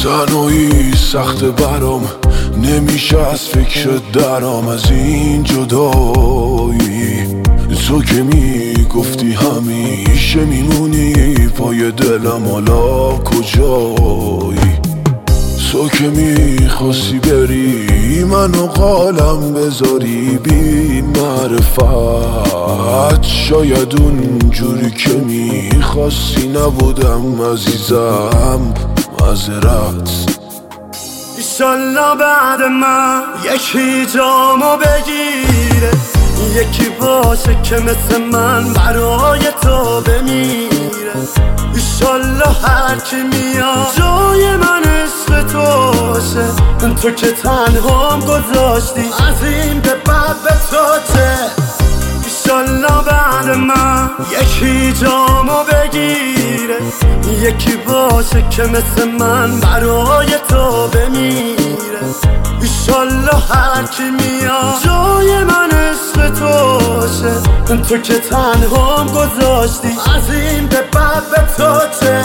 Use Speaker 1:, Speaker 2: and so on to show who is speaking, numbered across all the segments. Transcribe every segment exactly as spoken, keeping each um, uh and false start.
Speaker 1: تنهایی سخت برام، نمیشه از فکر درام از این جدایی. تو که میگفتی همیشه میمونی پای دلم، حالا کجایی؟ تو که میخواستی بری منو قالم بذاری بی معرفت، شاید اون جوری که میخواستی نبودم عزیزم، معذرت.
Speaker 2: ایشالله بعد من یکی جامو بگیره، یکی باشه که مثل من برای تو بمیره. ایشالله هر کی میاد جای من عشق توشه، تو که تنهام گذاشتی از این به بعد به تو چه. ایشالله بعد من یکی جامو بگیره، یکی باشه که مثل من برای تو بمیره. ایشالله هر کی میاد جای من عشق توشه، تو که تنهام گذاشتی از این به بعد به تو چه.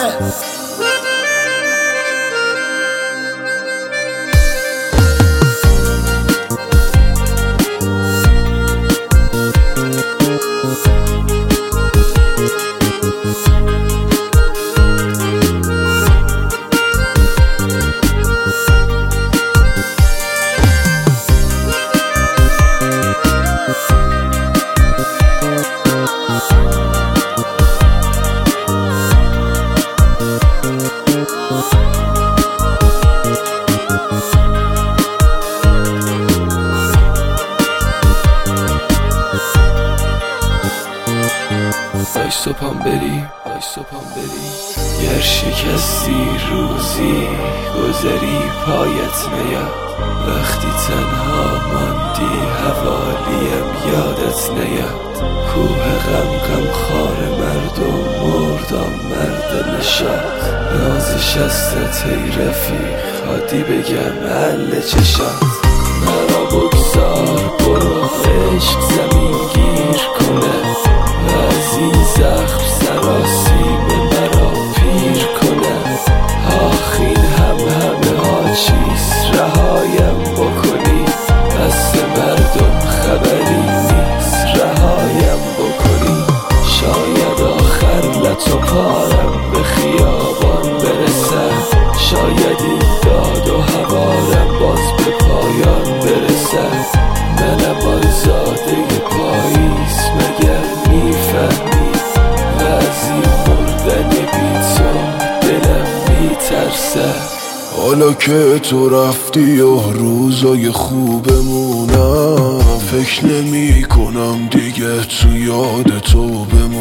Speaker 3: ای صبحم بری، ای صبحم بری، گر شکستی روزی گذری پایت نیاد. وقتی تنها ماندی حوالیم یادت نیاد. کوه غم غم خار مرد و مردم مرد نشاد. نازش هستت ای رفیق حادی بگم حل چشات. مرا بگذار برو عشق زمین گیر کنه، از این زخم سراسیم مرا پیر کنه. آخین هم همه ها چیست رهایم بکنی، دست مردم خبری نیست رهایم بکنی. شاید آخر لط و پارم به خیابان برسه، شاید این داد و هوارم باز به پایان برسه. منم آزاده پاییز مگر میفهمی، و از این مردن بی تو دلم میترسه.
Speaker 1: حالا که تو رفتی و روزای خوبمونم، فکر نمی کنم دیگه تو یاد تو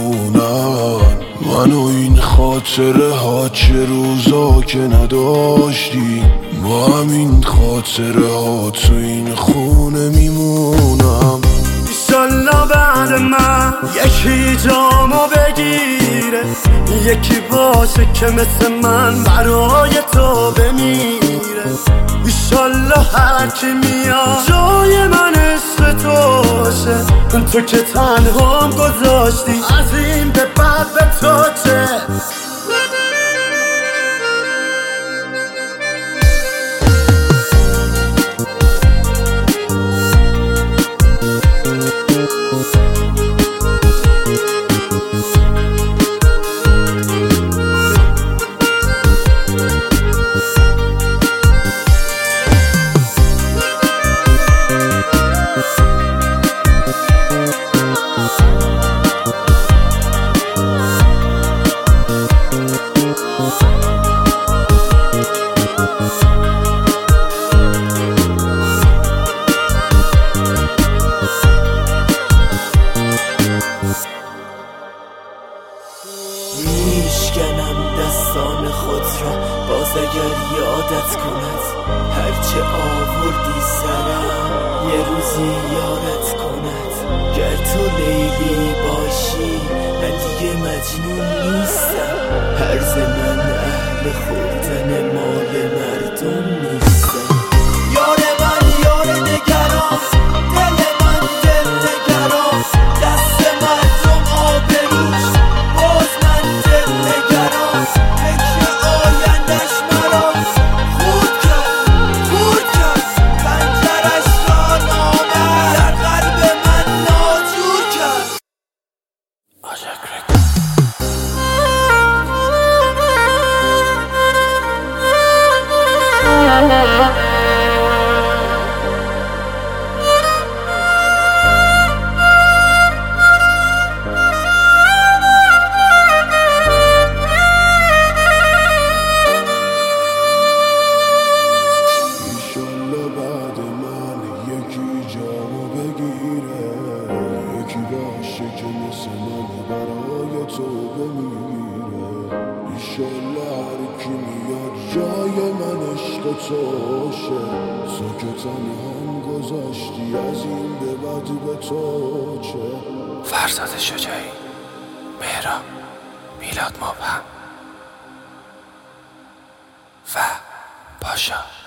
Speaker 1: بمونم. من و این خاطره ها چه روزا که نداشتیم، با همین خاطره ها تو این خونه میمونم.
Speaker 2: ایشالله بعد من یکی جامو بگیره، یکی باشه که مثل من برای تو بمیره. ایشالله هر کی میاد جای من عشق توشه، تو که تنهام گذاشتی از این به بعد به تو چه.
Speaker 3: میشکنم دستان خود را باز اگر یادت کند. هرچه آوردی سرم یه روزی یادت کند. گر تو لیلی باشی من دیگه مجنون نیستم. هرز من اهل خوردن مال مردم نیستم. یار من یار نگران، دل من دل نگران، دست مردم آبروش باز من دل نگران. فکر آیندش مرا
Speaker 1: باشه که مثل من برای تو بمیره. ایشالله هر کی میاد جای من عشق توشه. تو که تنهام گذاشتی از این به بعد به تو چه؟
Speaker 4: فرزاد شجاعی، مهران، میلاد مبهم و پاشا.